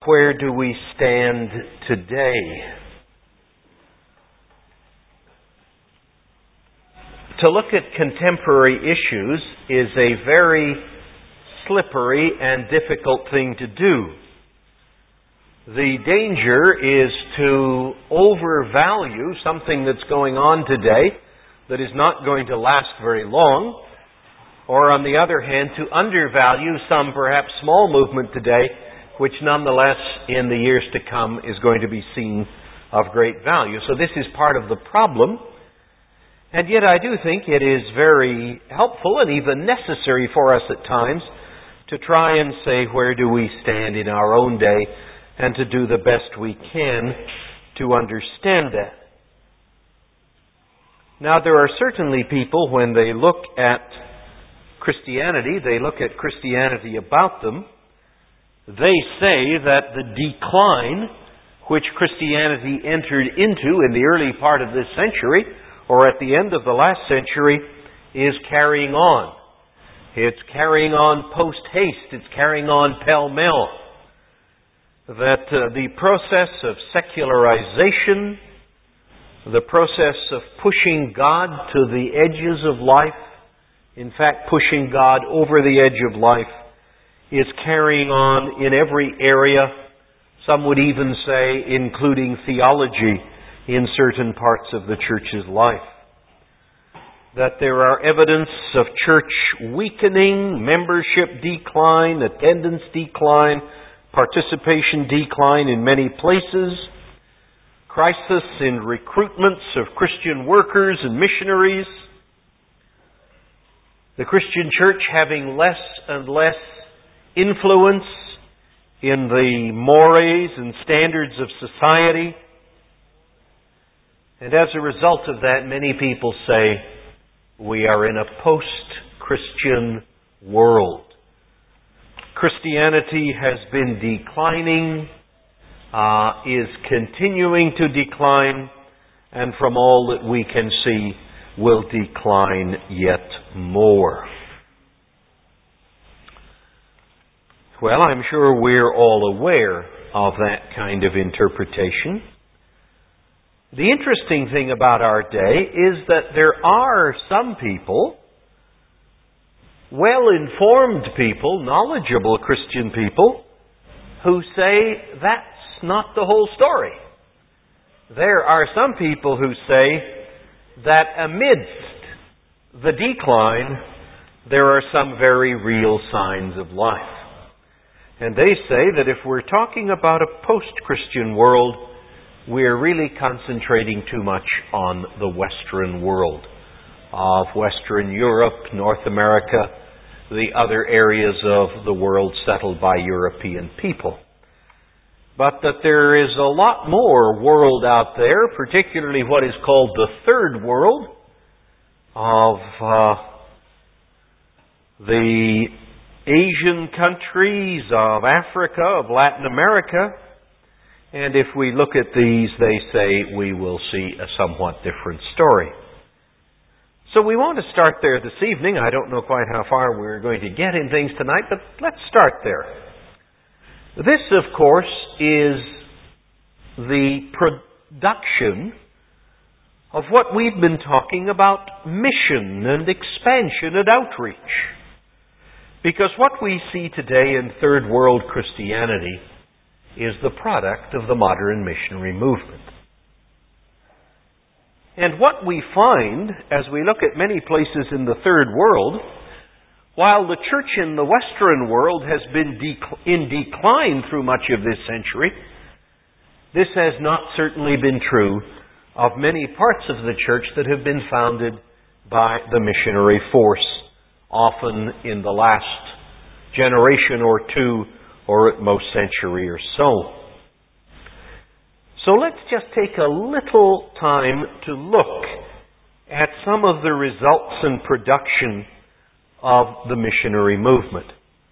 Where do we stand today? To look at contemporary issues is a very slippery and difficult thing to do. The danger is to overvalue something that's going on today that is not going to last very long, or on the other hand, to undervalue some perhaps small movement today, which nonetheless in the years to come is going to be seen of great value. So this is part of the problem. And yet I do think it is very helpful and even necessary for us at times to try and say, where do we stand in our own day, and to do the best we can to understand that. Now, there are certainly people, when they look at Christianity, they look at Christianity about them, they say that the decline which Christianity entered into in the early part of this century, or at the end of the last century, is carrying on. It's carrying on post-haste. It's carrying on pell-mell. That the process of secularization, the process of pushing God to the edges of life, in fact pushing God over the edge of life, is carrying on in every area, some would even say including theology in certain parts of the church's life. That there are evidence of church weakening, membership decline, attendance decline, participation decline in many places, crisis in recruitments of Christian workers and missionaries, the Christian church having less and less influence in the mores and standards of society. And as a result of that, many people say, we are in a post-Christian world. Christianity has been declining, is continuing to decline, and from all that we can see, will decline yet more. Well, I'm sure we're all aware of that kind of interpretation. The interesting thing about our day is that there are some people, well-informed people, knowledgeable Christian people, who say that's not the whole story. There are some people who say that amidst the decline, there are some very real signs of life. And they say that if we're talking about a post-Christian world, we're really concentrating too much on the Western world of Western Europe, North America, the other areas of the world settled by European people. But that there is a lot more world out there, particularly what is called the Third World, of the Asian countries, of Africa, of Latin America. And if we look at these, they say we will see a somewhat different story. So we want to start there this evening. I don't know quite how far we're going to get in things tonight, but let's start there. This, of course, is the production of what we've been talking about, mission and expansion and outreach. Because what we see today in Third World Christianity is the product of the modern missionary movement. And what we find, as we look at many places in the Third World, while the church in the Western world has been in decline through much of this century, this has not certainly been true of many parts of the church that have been founded by the missionary force, often in the last generation or two, or at most century or so. So let's just take a little time to look at some of the results and production of the missionary movement.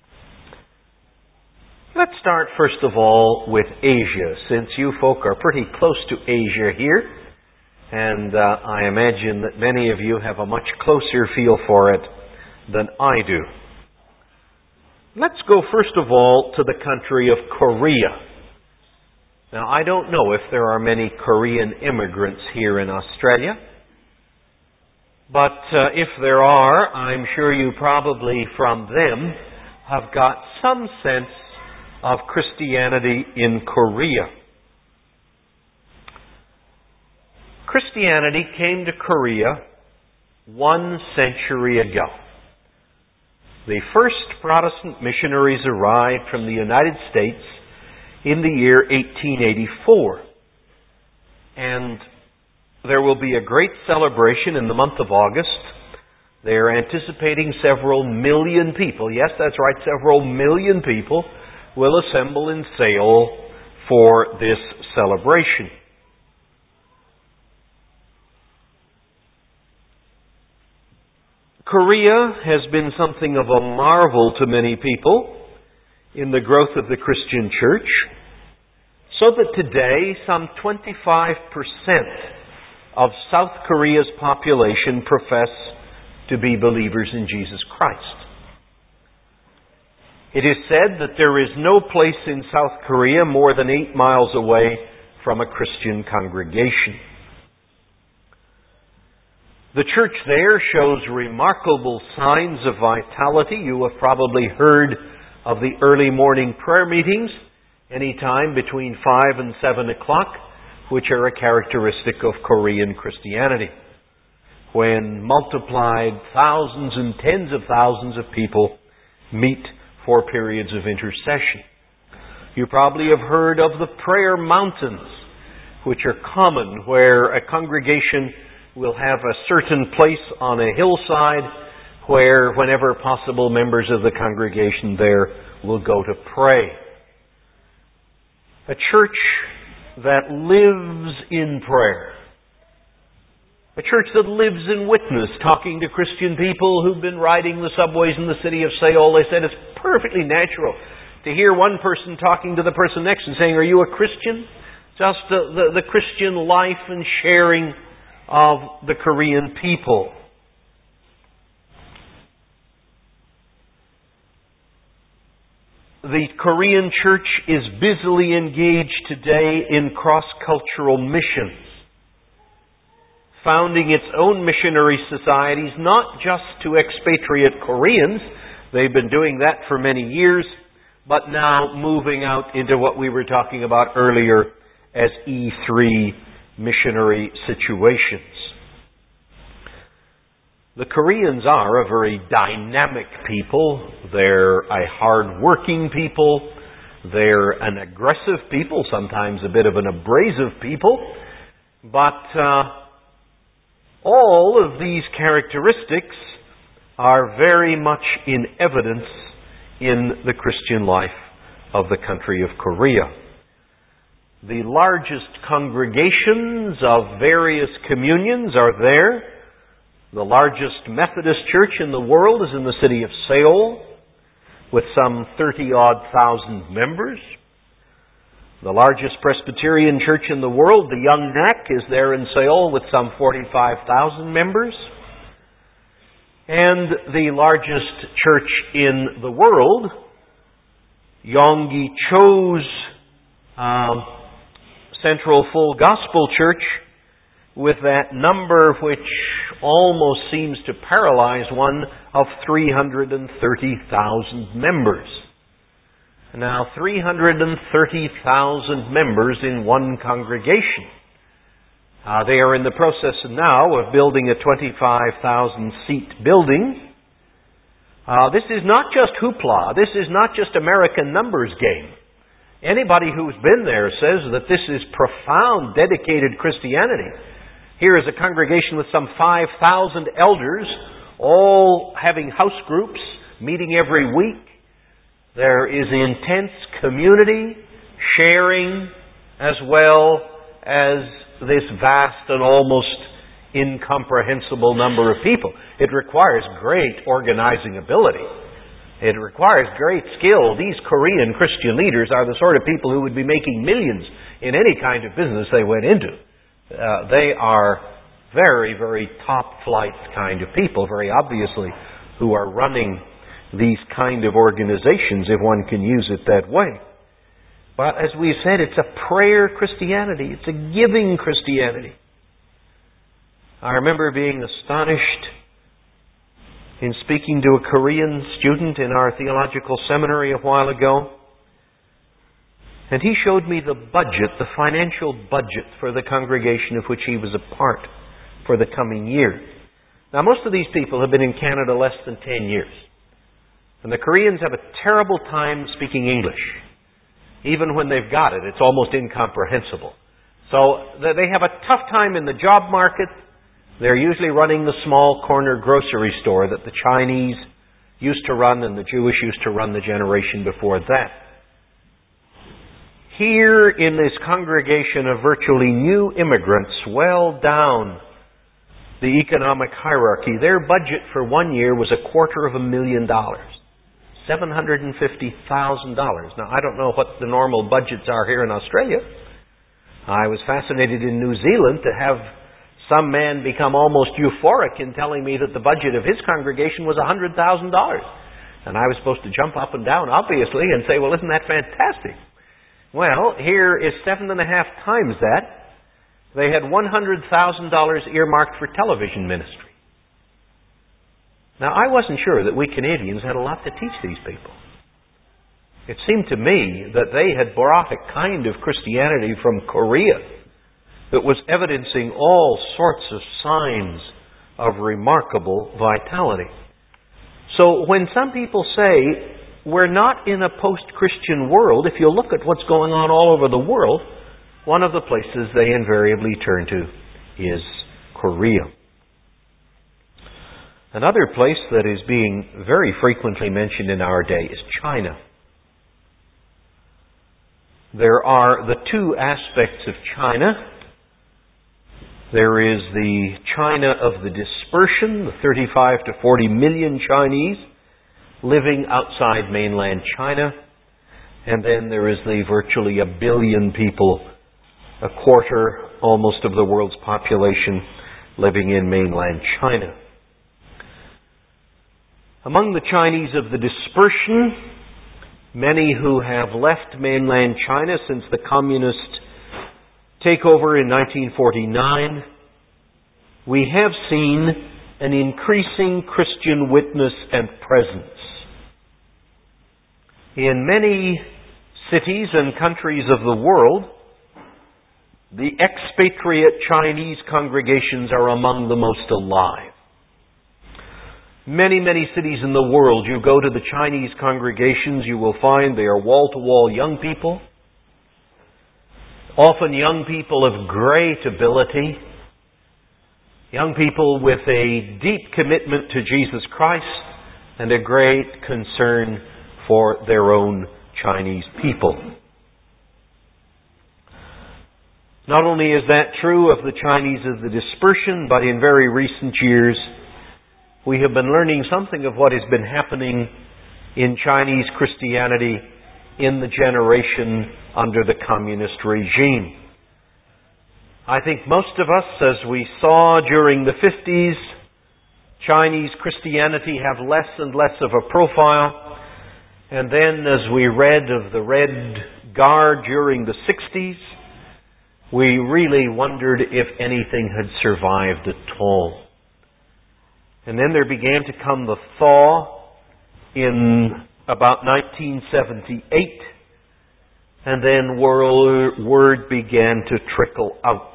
Let's start first of all with Asia, since you folk are pretty close to Asia here, and I imagine that many of you have a much closer feel for it than I do. Let's go first of all to the country of Korea. Now, I don't know if there are many Korean immigrants here in Australia, but if there are, I'm sure you probably from them have got some sense of Christianity in Korea. Christianity came to Korea 1 century ago. The first Protestant missionaries arrived from the United States in the year 1884. And there will be a great celebration in the month of August. They are anticipating several million people. Yes, that's right, several million people will assemble in Seoul for this celebration. Korea has been something of a marvel to many people in the growth of the Christian church, so that today some 25% of South Korea's population profess to be believers in Jesus Christ. It is said that there is no place in South Korea more than 8 miles away from a Christian congregation. The church there shows remarkable signs of vitality. You have probably heard of the early morning prayer meetings, any time between 5 and 7 o'clock, which are a characteristic of Korean Christianity, when multiplied thousands and tens of thousands of people meet for periods of intercession. You probably have heard of the prayer mountains, which are common, where a congregation will have a certain place on a hillside where, whenever possible, members of the congregation there will go to pray. A church that lives in prayer. A church that lives in witness, talking to Christian people who've been riding the subways in the city of Seoul. They said it's perfectly natural to hear one person talking to the person next and saying, "Are you a Christian?" Just the Christian life and sharing of the Korean people. The Korean church is busily engaged today in cross-cultural missions, founding its own missionary societies, not just to expatriate Koreans. They've been doing that for many years, but now moving out into what we were talking about earlier as E3 missionary situations. The Koreans are a very dynamic people. They're a hard-working people. They're an aggressive people, sometimes a bit of an abrasive people. But all of these characteristics are very much in evidence in the Christian life of the country of Korea. The largest congregations of various communions are there. The largest Methodist church in the world is in the city of Seoul, with some 30-odd thousand members. The largest Presbyterian church in the world, the Youngnak, is there in Seoul with some 45,000 members. And the largest church in the world, Yonggi Cho's Central Full Gospel Church, with that number which almost seems to paralyze one, of 330,000 members. Now, 330,000 members in one congregation. They are in the process now of building a 25,000-seat building. This is not just hoopla. This is not just American numbers game. Anybody who's been there says that this is profound, dedicated Christianity. Here is a congregation with some 5,000 elders, all having house groups, meeting every week. There is intense community, sharing, as well as this vast and almost incomprehensible number of people. It requires great organizing ability. It requires great skill. These Korean Christian leaders are the sort of people who would be making millions in any kind of business they went into. They are very, very top-flight kind of people, very obviously, who are running these kind of organizations, if one can use it that way. But as we've said, it's a prayer Christianity. It's a giving Christianity. I remember being astonished in speaking to a Korean student in our theological seminary a while ago. And he showed me the budget, the financial budget for the congregation of which he was a part for the coming year. Now, most of these people have been in Canada less than 10 years. And the Koreans have a terrible time speaking English. Even when they've got it, it's almost incomprehensible. So they have a tough time in the job market. They're usually running the small corner grocery store that the Chinese used to run and the Jewish used to run the generation before that. Here in this congregation of virtually new immigrants, well down the economic hierarchy, their budget for 1 year was $250,000. $750,000. Now, I don't know what the normal budgets are here in Australia. I was fascinated in New Zealand to have some man become almost euphoric in telling me that the budget of his congregation was $100,000. And I was supposed to jump up and down, obviously, and say, well, isn't that fantastic? Well, here is 7.5 times that. They had $100,000 earmarked for television ministry. Now, I wasn't sure that we Canadians had a lot to teach these people. It seemed to me that they had brought a kind of Christianity from Korea that was evidencing all sorts of signs of remarkable vitality. So when some people say, we're not in a post-Christian world, if you look at what's going on all over the world, one of the places they invariably turn to is Korea. Another place that is being very frequently mentioned in our day is China. There are the two aspects of China. There is the China of the dispersion, the 35 to 40 million Chinese living outside mainland China. And then there is the virtually 1 billion people, a quarter almost of the world's population, living in mainland China. Among the Chinese of the dispersion, many who have left mainland China since the communist takeover in 1949, we have seen an increasing Christian witness and presence. In many cities and countries of the world, the expatriate Chinese congregations are among the most alive. Many, many cities in the world, you go to the Chinese congregations, you will find they are wall-to-wall young people, often young people of great ability, young people with a deep commitment to Jesus Christ and a great concern for their own Chinese people. Not only is that true of the Chinese of the dispersion, but in very recent years, we have been learning something of what has been happening in Chinese Christianity in the generation under the communist regime. I think most of us, as we saw during the 50s, Chinese Christianity have less and less of a profile. And then as we read of the Red Guard during the 60s, we really wondered if anything had survived at all. And then there began to come the thaw in about 1978, and then word began to trickle out.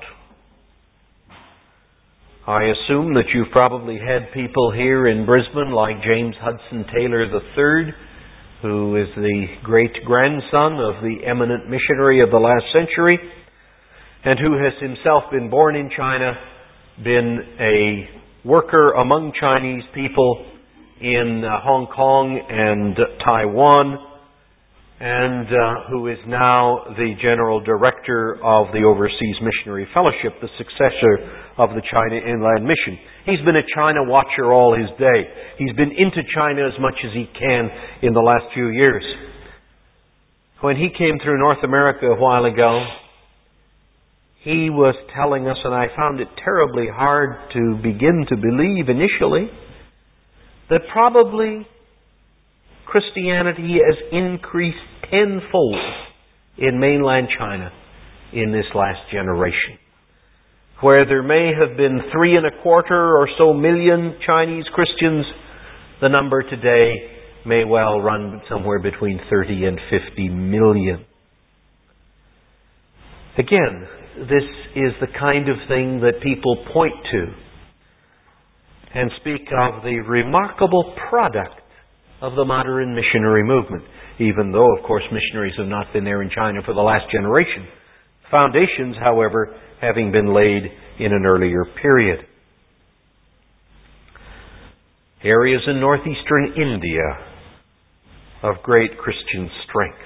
I assume that you've probably had people here in Brisbane like James Hudson Taylor III, who is the great-grandson of the eminent missionary of the last century, and who has himself been born in China, been a worker among Chinese people in Hong Kong and Taiwan, and who is now the General Director of the Overseas Missionary Fellowship, the successor of the China Inland Mission. He's been a China watcher all his day. He's been into China as much as he can in the last few years. When he came through North America a while ago, he was telling us, and I found it terribly hard to begin to believe initially, that probably Christianity has increased tenfold in mainland China in this last generation. Where there may have been 3.25 or so million Chinese Christians, the number today may well run somewhere between 30 and 50 million. Again, this is the kind of thing that people point to and speak of the remarkable product of the modern missionary movement, even though, of course, missionaries have not been there in China for the last generation. Foundations, however, having been laid in an earlier period. Areas in northeastern India of great Christian strength.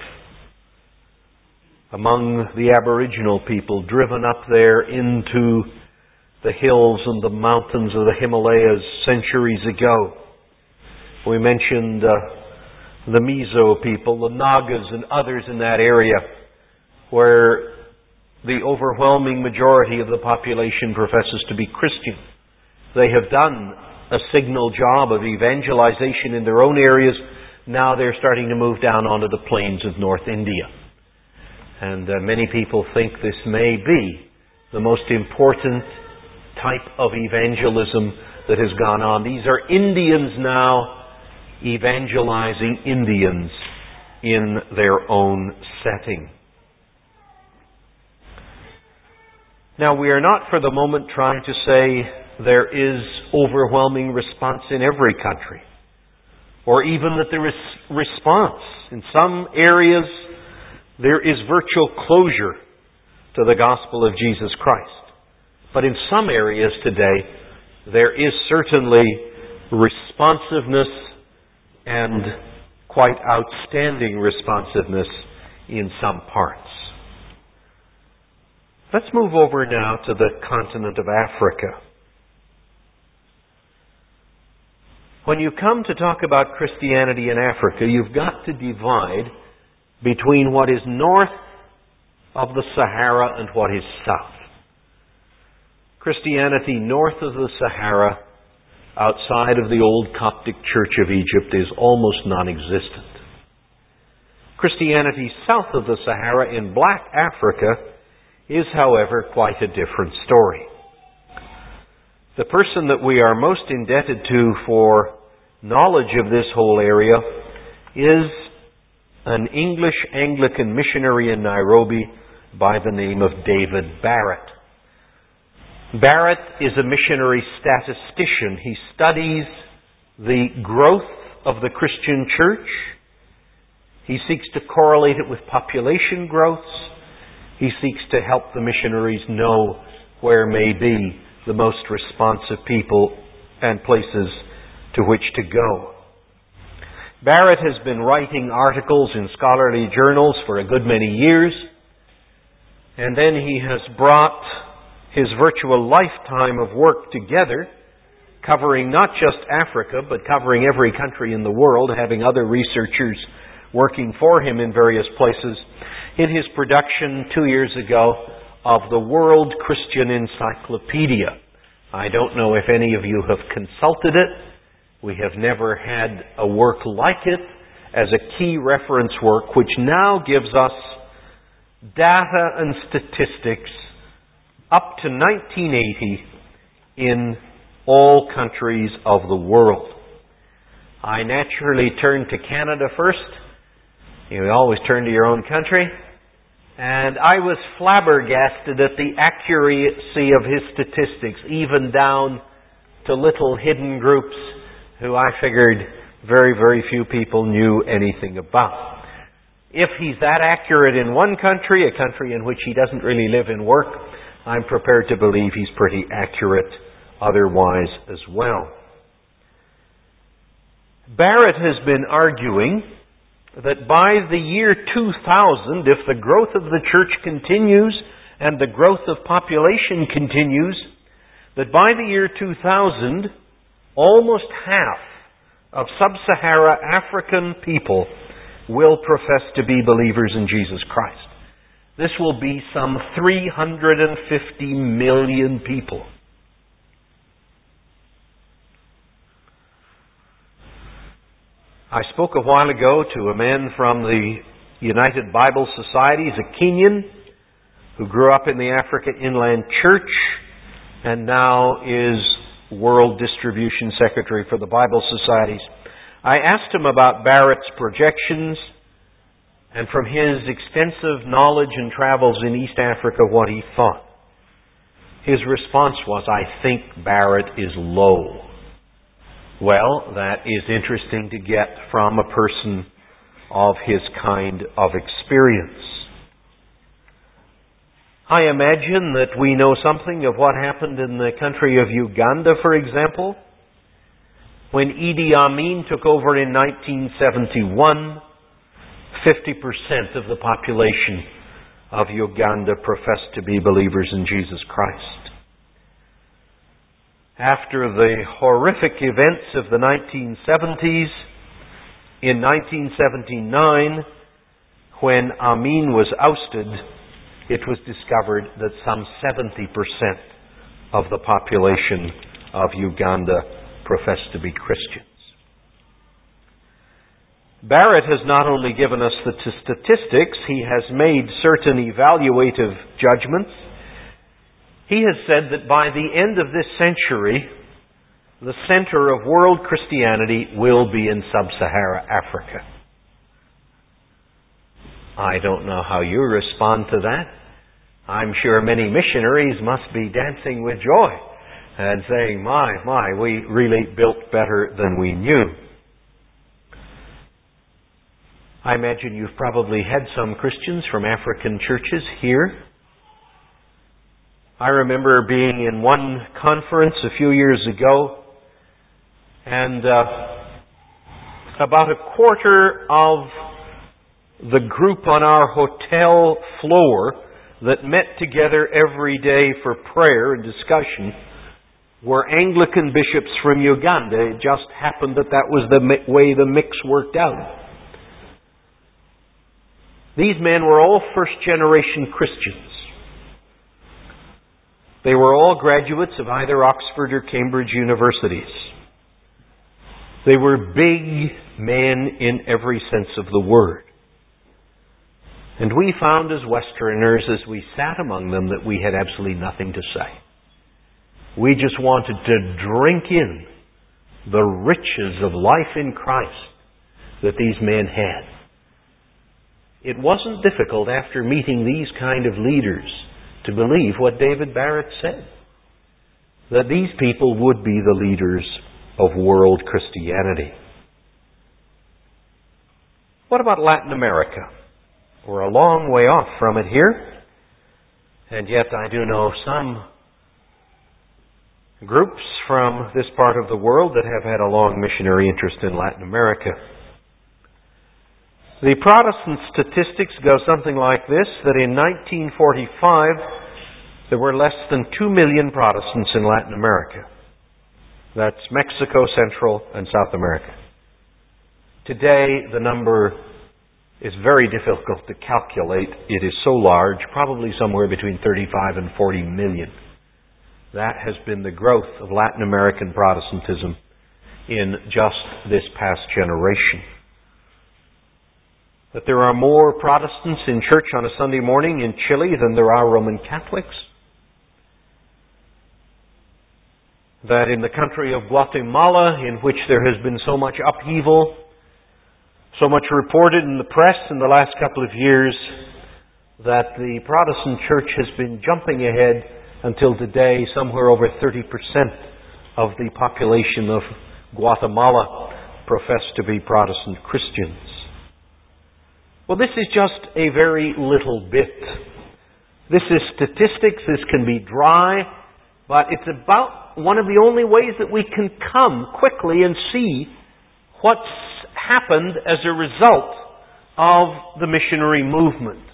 Among the Aboriginal people driven up there into the hills and the mountains of the Himalayas centuries ago. We mentioned the Mizo people, the Nagas and others in that area where the overwhelming majority of the population professes to be Christian. They have done a signal job of evangelization in their own areas. Now they're starting to move down onto the plains of North India. And many people think this may be the most important type of evangelism that has gone on. These are Indians now evangelizing Indians in their own setting. Now, we are not for the moment trying to say there is overwhelming response in every country, or even that there is response. In some areas, there is virtual closure to the gospel of Jesus Christ. But in some areas today, there is certainly responsiveness and quite outstanding responsiveness in some parts. Let's move over now to the continent of Africa. When you come to talk about Christianity in Africa, you've got to divide between what is north of the Sahara and what is south. Christianity north of the Sahara, outside of the old Coptic Church of Egypt, is almost non-existent. Christianity south of the Sahara in black Africa is, however, quite a different story. The person that we are most indebted to for knowledge of this whole area is an English Anglican missionary in Nairobi by the name of David Barrett. Barrett is a missionary statistician. He studies the growth of the Christian church. He seeks to correlate it with population growths. He seeks to help the missionaries know where may be the most responsive people and places to which to go. Barrett has been writing articles in scholarly journals for a good many years, and then he has brought his virtual lifetime of work together, covering not just Africa, but covering every country in the world, having other researchers working for him in various places, in his production 2 years ago of the World Christian Encyclopedia. I don't know if any of you have consulted it. We have never had a work like it as a key reference work, which now gives us data and statistics up to 1980 in all countries of the world. I naturally turn to Canada first. You always turn to your own country. And I was flabbergasted at the accuracy of his statistics, even down to little hidden groups who I figured very, very few people knew anything about. If he's that accurate in one country, a country in which he doesn't really live and work, I'm prepared to believe he's pretty accurate otherwise as well. Barrett has been arguing that by the year 2000, if the growth of the church continues and the growth of population continues, that by the year 2000, almost half of sub-Sahara African people will profess to be believers in Jesus Christ. This will be some 350 million people. I spoke a while ago to a man from the United Bible Society. He's a Kenyan who grew up in the Africa Inland Church and now is World Distribution Secretary for the Bible Societies. I asked him about Barrett's projections and from his extensive knowledge and travels in East Africa what he thought. His response was, I think Barrett is low. Well, that is interesting to get from a person of his kind of experience. I imagine that we know something of what happened in the country of Uganda, for example. When Idi Amin took over in 1971, 50% of the population of Uganda professed to be believers in Jesus Christ. After the horrific events of the 1970s, in 1979, when Amin was ousted, it was discovered that some 70% of the population of Uganda professed to be Christians. Barrett has not only given us the statistics, he has made certain evaluative judgments. He has said that by the end of this century, the center of world Christianity will be in sub-Saharan Africa. I don't know how you respond to that. I'm sure many missionaries must be dancing with joy and saying, my, we really built better than we knew. I imagine you've probably had some Christians from African churches here. I remember being in one conference a few years ago, and about a quarter of the group on our hotel floor that met together every day for prayer and discussion were Anglican bishops from Uganda. It just happened that that was the way the mix worked out. These men were all first-generation Christians. They were all graduates of either Oxford or Cambridge universities. They were big men in every sense of the word. And we found as Westerners, as we sat among them, that we had absolutely nothing to say. We just wanted to drink in the riches of life in Christ that these men had. It wasn't difficult after meeting these kind of leaders to believe what David Barrett said, that these people would be the leaders of world Christianity. What about Latin America? We're a long way off from it here, and yet I do know some groups from this part of the world that have had a long missionary interest in Latin America. The Protestant statistics go something like this, that in 1945 there were less than 2 million Protestants in Latin America. That's Mexico, Central, and South America. Today the number is very difficult to calculate. It is so large, probably somewhere between 35 and 40 million. That has been the growth of Latin American Protestantism in just this past generation. That there are more Protestants in church on a Sunday morning in Chile than there are Roman Catholics. That in the country of Guatemala, in which there has been so much upheaval, so much reported in the press in the last couple of years, that the Protestant church has been jumping ahead until today. Somewhere over 30% of the population of Guatemala profess to be Protestant Christians. Well, this is just a very little bit. This is statistics. This can be dry, but it's about one of the only ways that we can come quickly and see what's happened as a result of the missionary movement.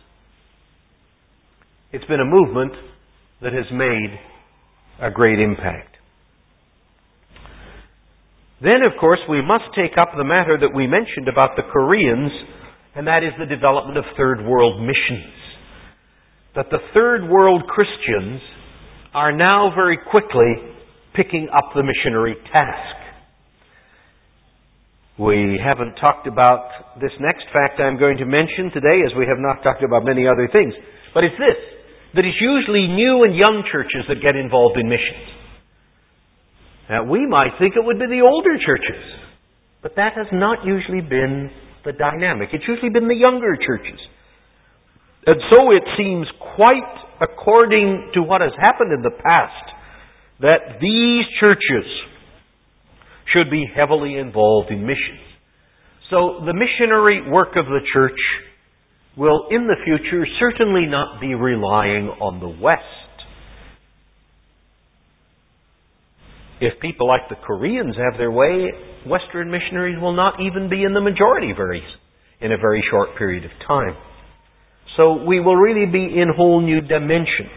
It's been a movement that has made a great impact. Then, of course, we must take up the matter that we mentioned about the Koreans, and that is the development of third world missions. That the third world Christians are now very quickly picking up the missionary task. We haven't talked about this next fact I'm going to mention today, as we have not talked about many other things. But it's this, that it's usually new and young churches that get involved in missions. Now, we might think it would be the older churches, but that has not usually been the dynamic. It's usually been the younger churches. And so it seems quite according to what has happened in the past that these churches should be heavily involved in missions. So the missionary work of the church will in the future certainly not be relying on the West. If people like the Koreans have their way, Western missionaries will not even be in the majority in a very short period of time. So we will really be in whole new dimensions.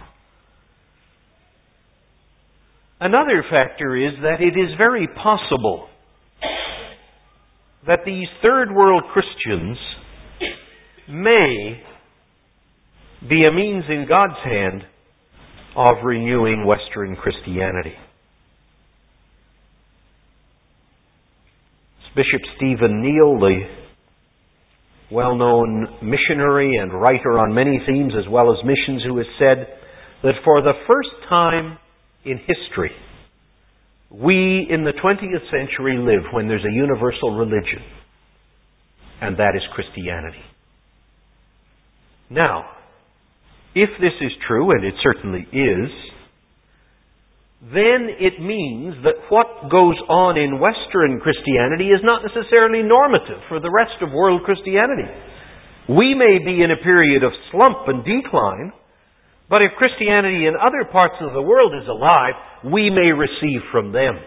Another factor is that it is very possible that these third world Christians may be a means in God's hand of renewing Western Christianity. Bishop Stephen Neale, the well-known missionary and writer on many themes as well as missions, who has said that for the first time in history, we in the 20th century live when there's a universal religion, and that is Christianity. Now, if this is true, and it certainly is, then it means that what goes on in Western Christianity is not necessarily normative for the rest of world Christianity. We may be in a period of slump and decline, but if Christianity in other parts of the world is alive, we may receive from them.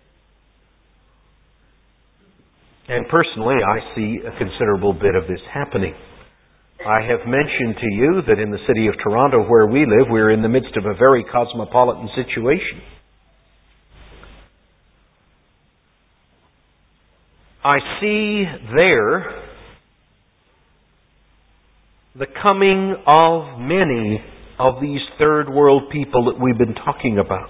And personally, I see a considerable bit of this happening. I have mentioned to you that in the city of Toronto, where we live, we're in the midst of a very cosmopolitan situation. I see there the coming of many of these third world people that we've been talking about.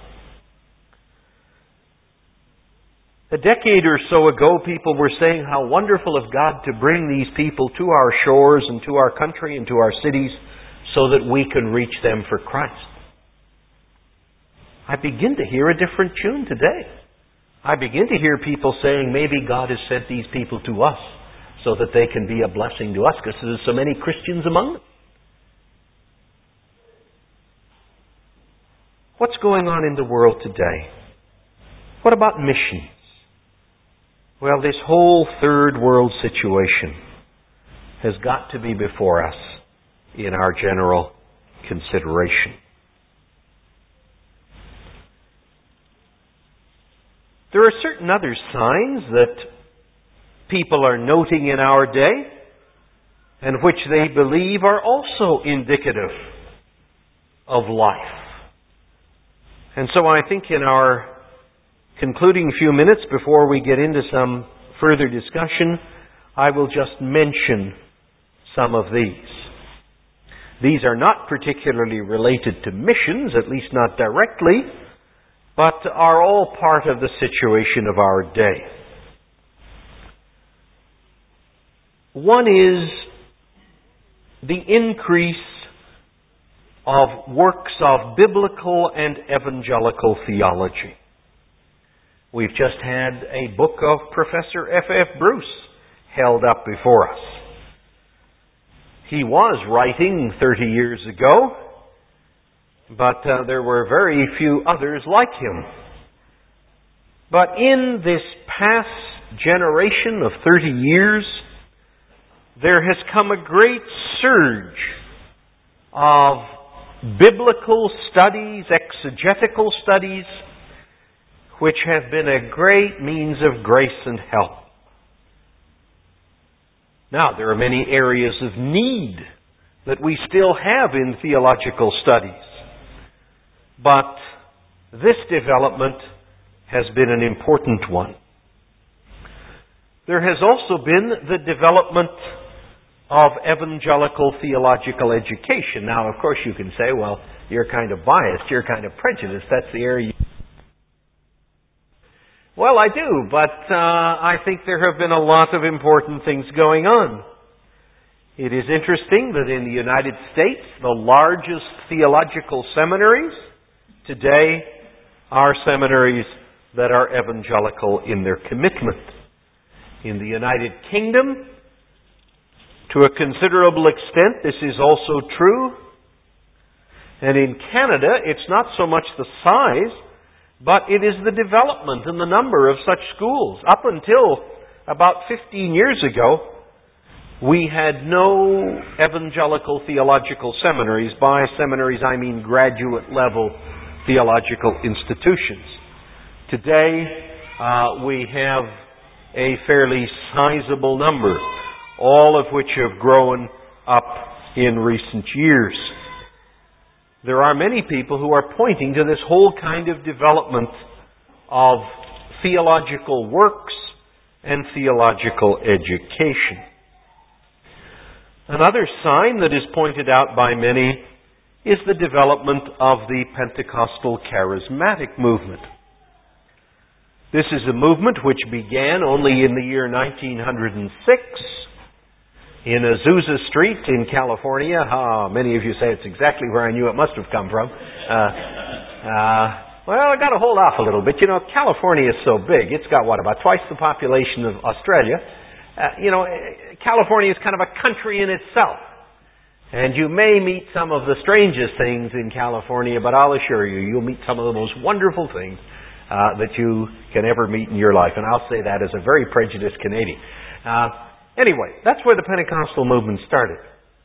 A decade or so ago, people were saying how wonderful of God to bring these people to our shores and to our country and to our cities so that we can reach them for Christ. I begin to hear a different tune today. I begin to hear people saying maybe God has sent these people to us so that they can be a blessing to us because there's so many Christians among them. What's going on in the world today? What about missions? Well, this whole third world situation has got to be before us in our general consideration. There are certain other signs that people are noting in our day and which they believe are also indicative of life. And so I think in our concluding few minutes before we get into some further discussion, I will just mention some of these. These are not particularly related to missions, at least not directly, but are all part of the situation of our day. One is the increase of works of biblical and evangelical theology. We've just had a book of Professor F.F. Bruce held up before us. He was writing 30 years ago, but there were very few others like him. But in this past generation of 30 years, there has come a great surge of biblical studies, exegetical studies, which have been a great means of grace and help. Now, there are many areas of need that we still have in theological studies. But this development has been an important one. There has also been the development of evangelical theological education. Now, of course, you can say, well, you're kind of biased, you're kind of prejudiced. That's the area you... Well, I do, but I think there have been a lot of important things going on. It is interesting that in the United States, the largest theological seminaries today are seminaries that are evangelical in their commitment. In the United Kingdom, to a considerable extent, this is also true. And in Canada, it's not so much the size, but it is the development and the number of such schools. Up until about 15 years ago, we had no evangelical theological seminaries. By seminaries, I mean graduate-level theological institutions. Today, we have a fairly sizable number, all of which have grown up in recent years. There are many people who are pointing to this whole kind of development of theological works and theological education. Another sign that is pointed out by many is the development of the Pentecostal charismatic movement. This is a movement which began only in the year 1906 in Azusa Street in California. Many of you say it's exactly where I knew it must have come from. Well, I got to hold off a little bit. You know, California is so big. It's got, about twice the population of Australia. California is kind of a country in itself. And you may meet some of the strangest things in California, but I'll assure you, you'll meet some of the most wonderful things that you can ever meet in your life. And I'll say that as a very prejudiced Canadian. Anyway, that's where the Pentecostal movement started.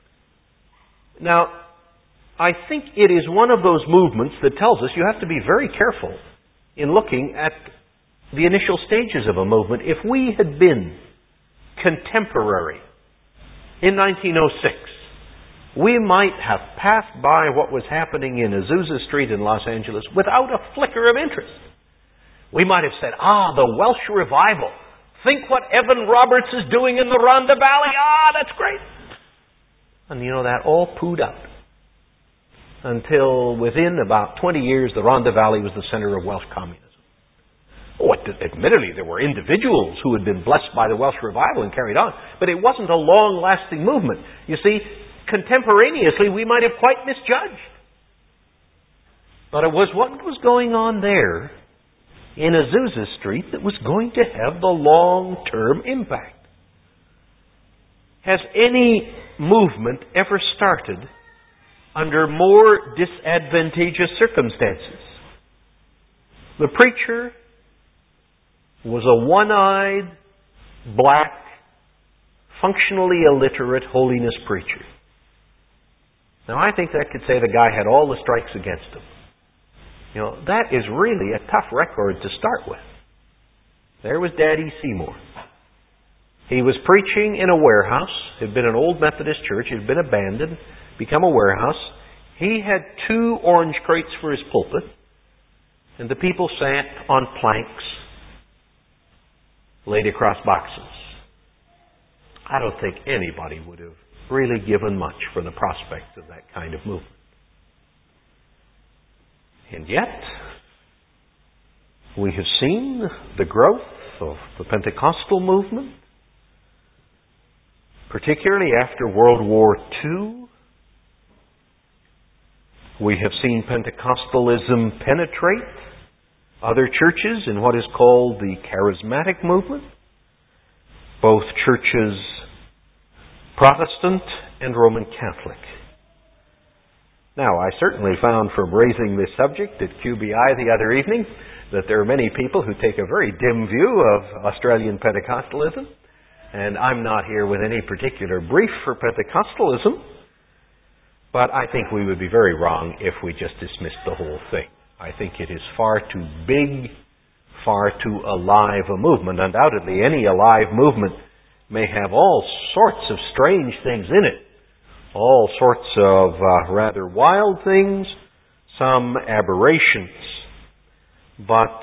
Now, I think it is one of those movements that tells us you have to be very careful in looking at the initial stages of a movement. If we had been contemporary in 1906, we might have passed by what was happening in Azusa Street in Los Angeles without a flicker of interest. We might have said, the Welsh revival. Think what Evan Roberts is doing in the Rhondda Valley. That's great. And that all pooed out. Until within about 20 years, the Rhondda Valley was the center of Welsh communism. Admittedly, there were individuals who had been blessed by the Welsh revival and carried on, but it wasn't a long-lasting movement. You see, contemporaneously, we might have quite misjudged. But it was what was going on there in Azusa Street that was going to have the long-term impact. Has any movement ever started under more disadvantageous circumstances? The preacher was a one-eyed, black, functionally illiterate holiness preacher. Now, I think that could say the guy had all the strikes against him. That is really a tough record to start with. There was Daddy Seymour. He was preaching in a warehouse. It had been an old Methodist church. It had been abandoned, become a warehouse. He had 2 orange crates for his pulpit, and the people sat on planks laid across boxes. I don't think anybody would have really given much for the prospect of that kind of movement. And yet, we have seen the growth of the Pentecostal movement, particularly after World War II. We have seen Pentecostalism penetrate other churches in what is called the charismatic movement, both churches, Protestant and Roman Catholic. Now, I certainly found from raising this subject at QBI the other evening that there are many people who take a very dim view of Australian Pentecostalism, and I'm not here with any particular brief for Pentecostalism, but I think we would be very wrong if we just dismissed the whole thing. I think it is far too big, far too alive a movement. Undoubtedly, any alive movement may have all sorts of strange things in it. All sorts of rather wild things, some aberrations. But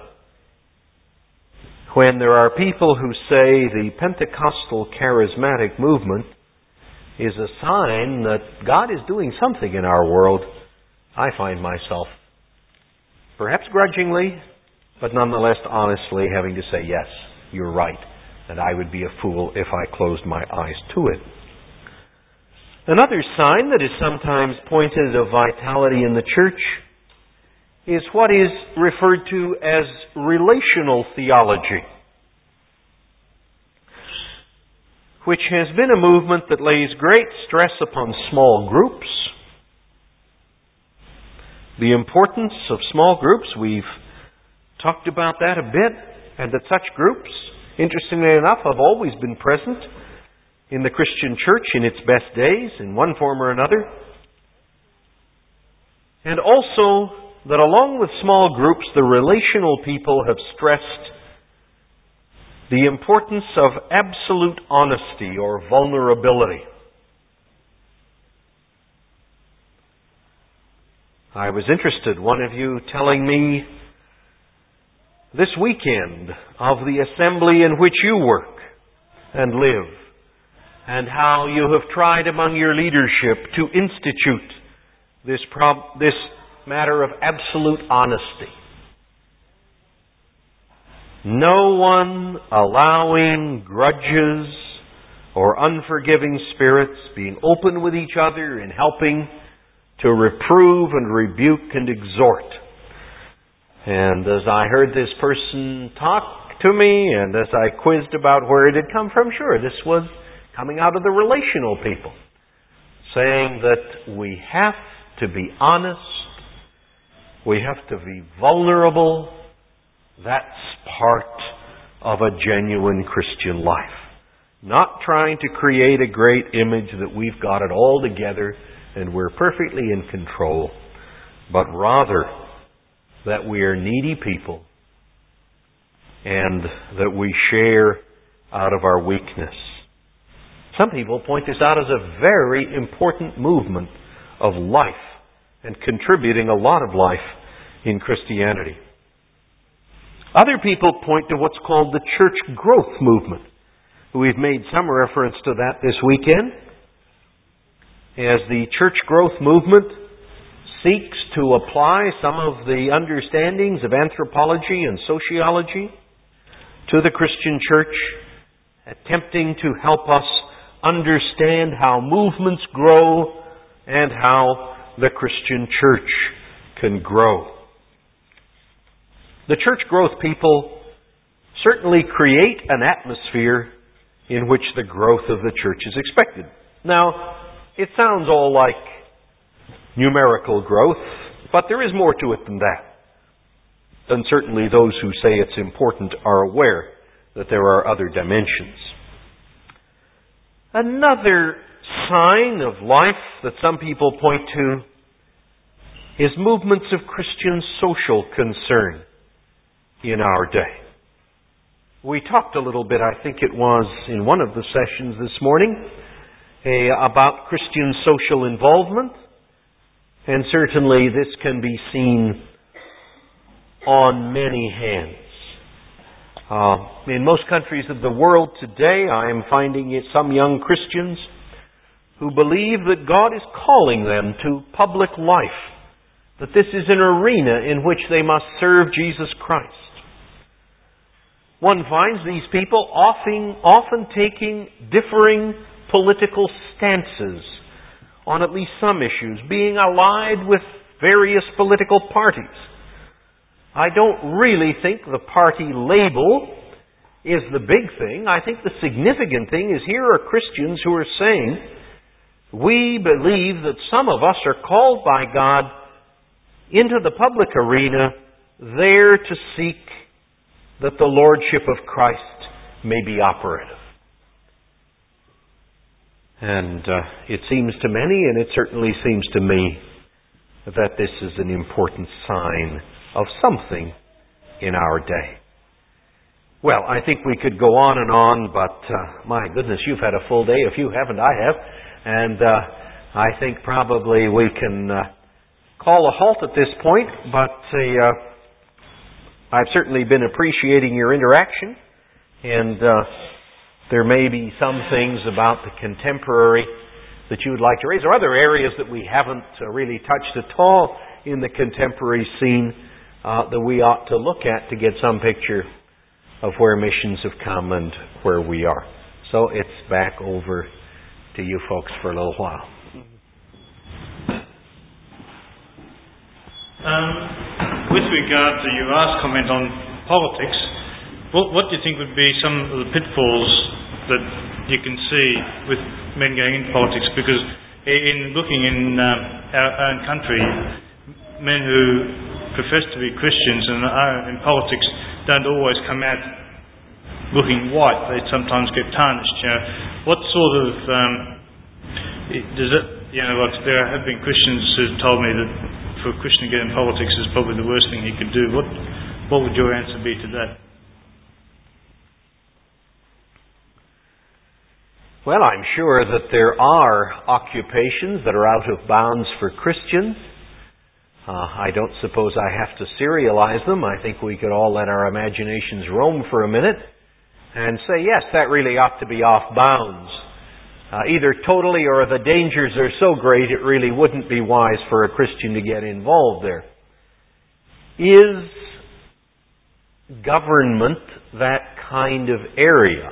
when there are people who say the Pentecostal charismatic movement is a sign that God is doing something in our world, I find myself, perhaps grudgingly, but nonetheless honestly having to say, yes, you're right, and I would be a fool if I closed my eyes to it. Another sign that is sometimes pointed of vitality in the church is what is referred to as relational theology, which has been a movement that lays great stress upon small groups. The importance of small groups, we've talked about that a bit, and that such groups, interestingly enough, have always been present in the Christian church in its best days, in one form or another. And also that along with small groups, the relational people have stressed the importance of absolute honesty or vulnerability. I was interested, one of you telling me this weekend of the assembly in which you work and live, and how you have tried among your leadership to institute this matter of absolute honesty. No one allowing grudges or unforgiving spirits, being open with each other and helping to reprove and rebuke and exhort. And as I heard this person talk to me, and as I quizzed about where it had come from, sure, this was coming out of the relational people, saying that we have to be honest, we have to be vulnerable. That's part of a genuine Christian life. Not trying to create a great image that we've got it all together and we're perfectly in control, but rather that we are needy people and that we share out of our weakness. Some people point this out as a very important movement of life and contributing a lot of life in Christianity. Other people point to what's called the church growth movement. We've made some reference to that this weekend, as the church growth movement seeks to apply some of the understandings of anthropology and sociology to the Christian church, attempting to help us understand how movements grow and how the Christian church can grow. The church growth people certainly create an atmosphere in which the growth of the church is expected. Now, it sounds all like numerical growth, but there is more to it than that. And certainly those who say it's important are aware that there are other dimensions. Another sign of life that some people point to is movements of Christian social concern in our day. We talked a little bit, I think it was in one of the sessions this morning, about Christian social involvement. And certainly this can be seen on many hands. In most countries of the world today, I am finding it some young Christians who believe that God is calling them to public life, that this is an arena in which they must serve Jesus Christ. One finds these people often taking differing political stances on at least some issues, being allied with various political parties. I don't really think the party label is the big thing. I think the significant thing is here are Christians who are saying, we believe that some of us are called by God into the public arena there to seek that the Lordship of Christ may be operative. And it seems to many, and it certainly seems to me, that this is an important sign of something in our day. Well, I think we could go on and on, but my goodness, you've had a full day. If you haven't, I have. And I think probably we can call a halt at this point, but I've certainly been appreciating your interaction, and there may be some things about the contemporary that you would like to raise, or other areas that we haven't really touched at all in the contemporary scene that we ought to look at to get some picture of where missions have come and where we are. So it's back over to you folks for a little while. With regard to your last comment on politics, what do you think would be some of the pitfalls that you can see with men going into politics? Because in looking in our own country, men who profess to be Christians and are in politics don't always come out looking white. They sometimes get tarnished. What sort of does it? Like there have been Christians who've told me that for a Christian to get in politics is probably the worst thing he could do. What would your answer be to that? Well, I'm sure that there are occupations that are out of bounds for Christians. I don't suppose I have to serialize them. I think we could all let our imaginations roam for a minute and say, yes, that really ought to be off bounds. Either totally or the dangers are so great it really wouldn't be wise for a Christian to get involved there. Is government that kind of area?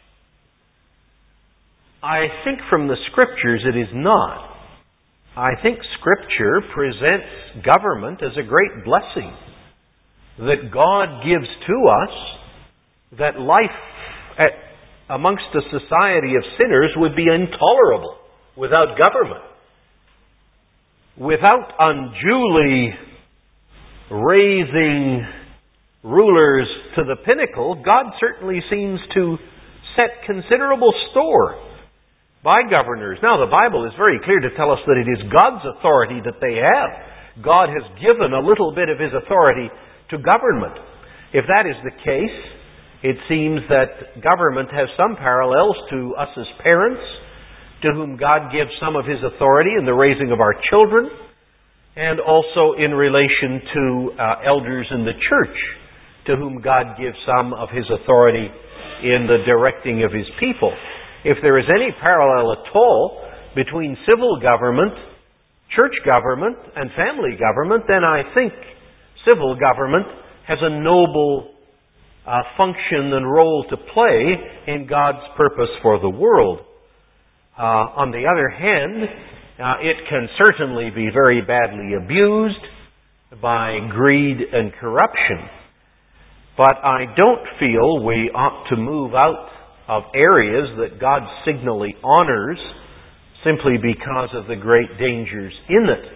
I think from the Scriptures it is not. I think Scripture presents government as a great blessing that God gives to us, that life amongst a society of sinners would be intolerable without government. Without unduly raising rulers to the pinnacle, God certainly seems to set considerable store by governors. Now, the Bible is very clear to tell us that it is God's authority that they have. God has given a little bit of His authority to government. If that is the case, it seems that government has some parallels to us as parents, to whom God gives some of His authority in the raising of our children, and also in relation to elders in the church, to whom God gives some of His authority in the directing of His people. If there is any parallel at all between civil government, church government, and family government, then I think civil government has a noble function and role to play in God's purpose for the world. On the other hand, it can certainly be very badly abused by greed and corruption. But I don't feel we ought to move out of areas that God signally honors simply because of the great dangers in it.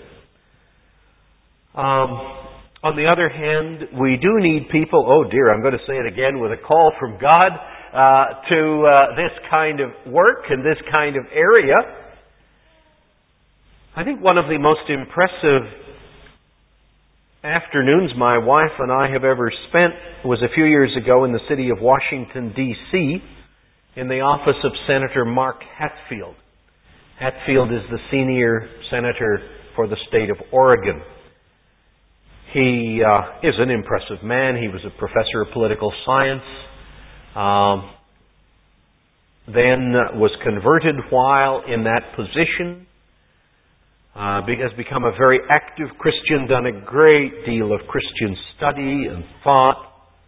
On the other hand, we do need people, oh dear, I'm going to say it again, with a call from God to this kind of work and this kind of area. I think one of the most impressive afternoons my wife and I have ever spent was a few years ago in the city of Washington, D.C., in the office of Senator Mark Hatfield. Hatfield is the senior senator for the state of Oregon. He is an impressive man. He was a professor of political science, then was converted while in that position, has become a very active Christian, done a great deal of Christian study and thought,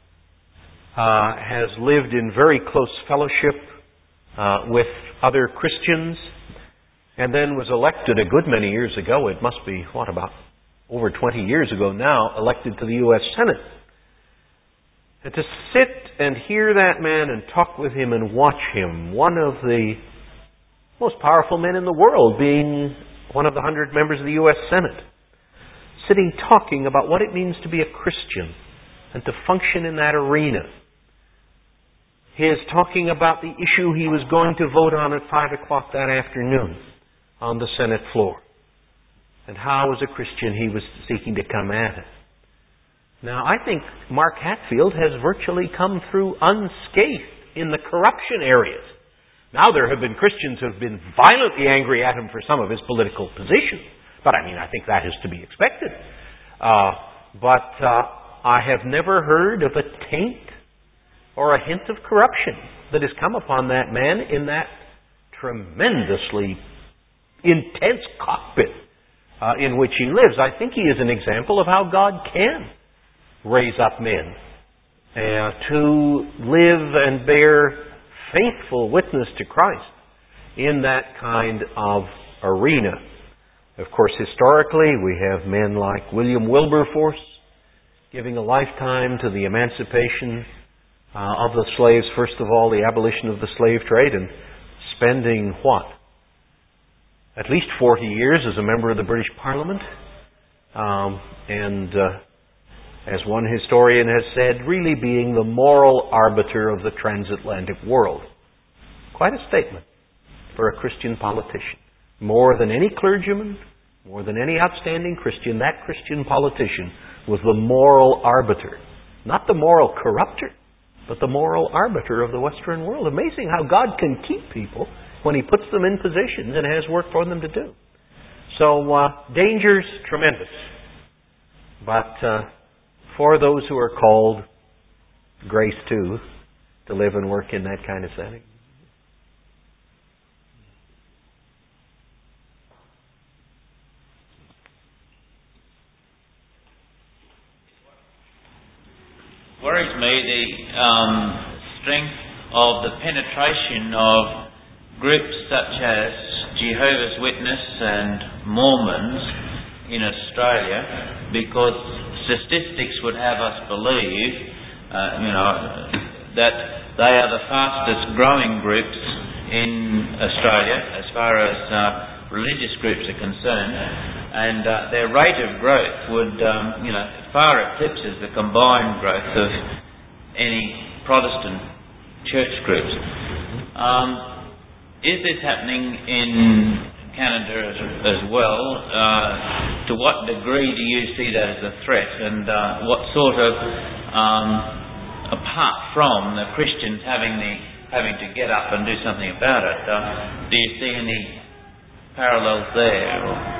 has lived in very close fellowship with other Christians, and then was elected a good many years ago. It must be, about over 20 years ago now, elected to the U.S. Senate. And to sit and hear that man and talk with him and watch him, one of the most powerful men in the world, being one of the 100 members of the U.S. Senate, sitting talking about what it means to be a Christian and to function in that arena. His talking about the issue he was going to vote on at 5 o'clock that afternoon on the Senate floor, and how, as a Christian, he was seeking to come at it. Now, I think Mark Hatfield has virtually come through unscathed in the corruption areas. Now, there have been Christians who have been violently angry at him for some of his political positions. But, I think that is to be expected. But I have never heard of a taint or a hint of corruption that has come upon that man in that tremendously intense cockpit in which he lives. I think he is an example of how God can raise up men to live and bear faithful witness to Christ in that kind of arena. Of course, historically, we have men like William Wilberforce giving a lifetime to the emancipation of the slaves, first of all, the abolition of the slave trade, and spending what? At least 40 years as a member of the British Parliament. As one historian has said, really being the moral arbiter of the transatlantic world. Quite a statement for a Christian politician. More than any clergyman, more than any outstanding Christian, that Christian politician was the moral arbiter. Not the moral corrupter, but the moral arbiter of the Western world. Amazing how God can keep people when He puts them in positions and has work for them to do. So, danger's tremendous. But for those who are called, grace too, to live and work in that kind of setting. Worries me the strength of the penetration of groups such as Jehovah's Witness and Mormons in Australia, because statistics would have us believe, that they are the fastest growing groups in Australia as far as religious groups are concerned, and their rate of growth would, far eclipses the combined growth of any Protestant church groups. Is this happening in Canada as well? To what degree do you see that as a threat, and what sort of, apart from the Christians having to get up and do something about it, do you see any parallels there?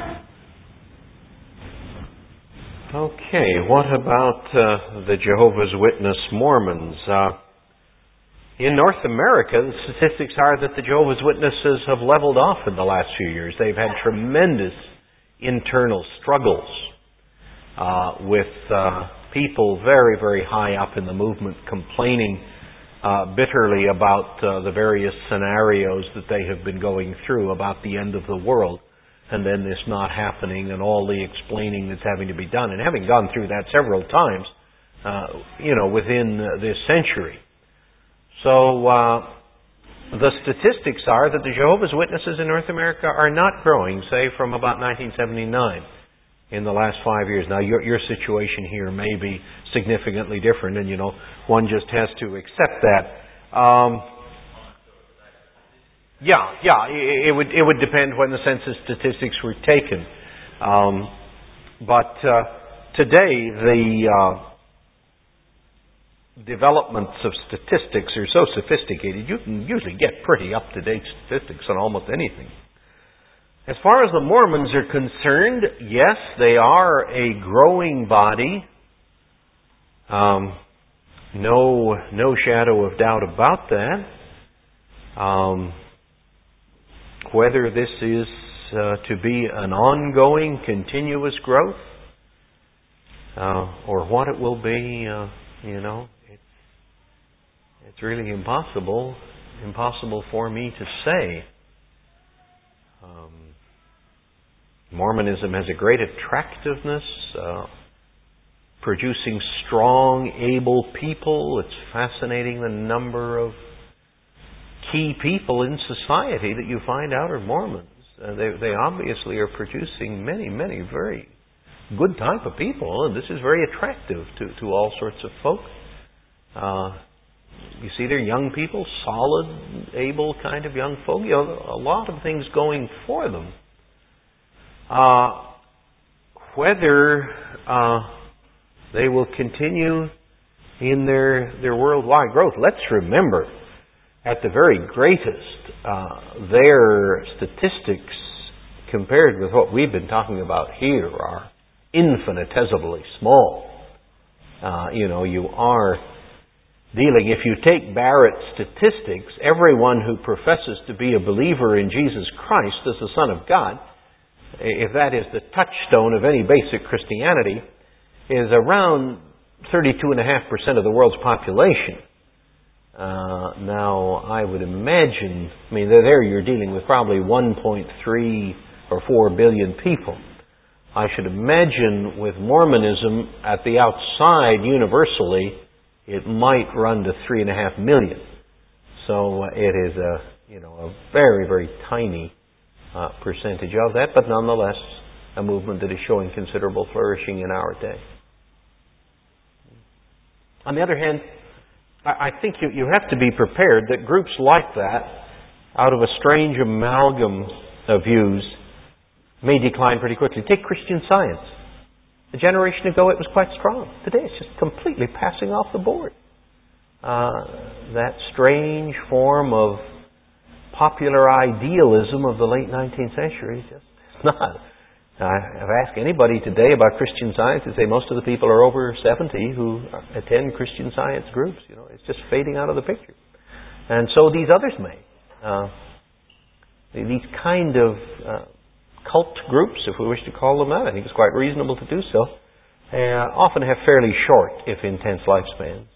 Okay, what about the Jehovah's Witness Mormons? In North America, the statistics are that the Jehovah's Witnesses have leveled off in the last few years. They've had tremendous internal struggles with people very, very high up in the movement complaining bitterly about the various scenarios that they have been going through about the end of the world, and then this not happening and all the explaining that's having to be done. And having gone through that several times, within this century. So, the statistics are that the Jehovah's Witnesses in North America are not growing, say, from about 1979 in the last 5 years. Now, your situation here may be significantly different, and, one just has to accept that. It would depend when the census statistics were taken. But today, the developments of statistics are so sophisticated, you can usually get pretty up-to-date statistics on almost anything. As far as the Mormons are concerned, yes, they are a growing body. No shadow of doubt about that. Whether this is to be an ongoing, continuous growth, or what it will be, it's really impossible for me to say. Mormonism has a great attractiveness, producing strong, able people. It's fascinating the number of key people in society that you find out are Mormons. They obviously are producing many, many very good type of people, and this is very attractive to all sorts of folk. You see, they're young people, solid, able kind of young folk. A lot of things going for them. Whether they will continue in their worldwide growth, let's remember, at the very greatest, their statistics compared with what we've been talking about here are infinitesimally small. You are dealing, if you take Barrett's statistics, everyone who professes to be a believer in Jesus Christ as the Son of God, if that is the touchstone of any basic Christianity, is around 32.5% of the world's population. Now, I would imagine, there you're dealing with probably 1.3 or 4 billion people. I should imagine with Mormonism at the outside, universally, it might run to 3.5 million. So it is a very, very tiny percentage of that, but nonetheless a movement that is showing considerable flourishing in our day. On the other hand, I think you have to be prepared that groups like that, out of a strange amalgam of views, may decline pretty quickly. Take Christian Science. A generation ago it was quite strong. Today it's just completely passing off the board. That strange form of popular idealism of the late 19th century just is not. I've asked anybody today about Christian Science, they say most of the people are over 70 who attend Christian Science groups. It's just fading out of the picture. And so these others may. These kind of cult groups, if we wish to call them that, I think it's quite reasonable to do so, often have fairly short, if intense, lifespans.